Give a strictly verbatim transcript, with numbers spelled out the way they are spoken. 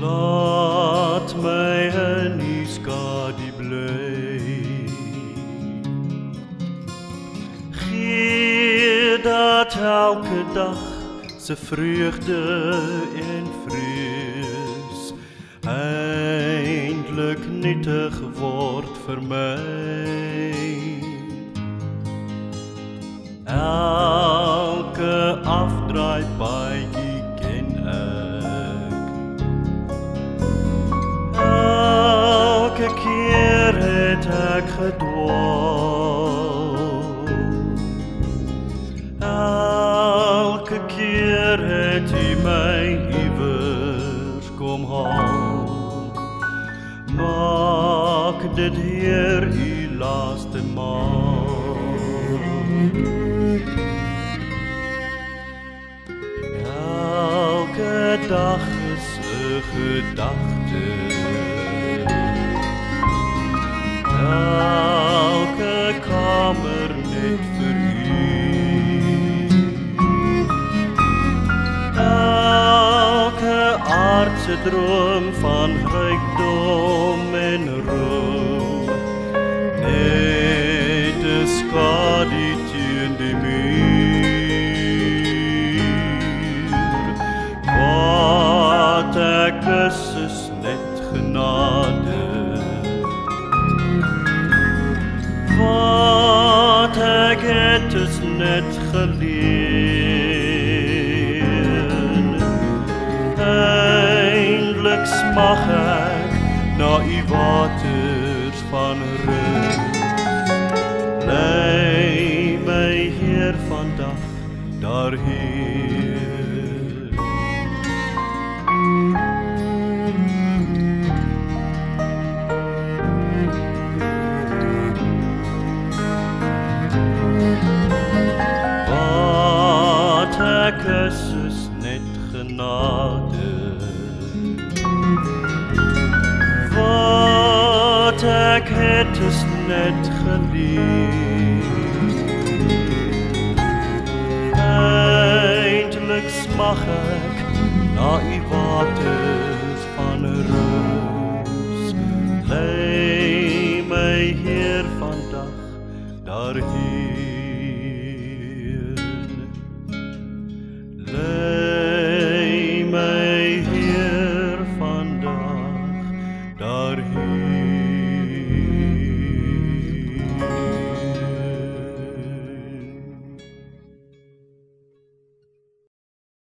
Laat my in die skadu bly. Gee dat elke dag se vreugde en vrees eindlik nuttig word vir my. Elke afdraai paadjie ken ek. Elke keer het ek gedwaal. Elke keer het hy my iewers kom haal. Maak dit hier die laaste maal. Elke dag is 'n gedagte. Elke kamer net vir u. Elke aardse droom van rykdom en roem. Net 'n skadu teen die muur. Wat ek is, is net genade. Wat ek het, is net geleen. Eindelijk smag ek na u waters van rus. Lei my Heer vandag daarheen. Wat ek is, is net genade. Wat ek het, is net geliefd. Eindelijk smag ek na u waters van rus. Lei my Heer vandag daarheen. Lei my Heer vandag daarheen.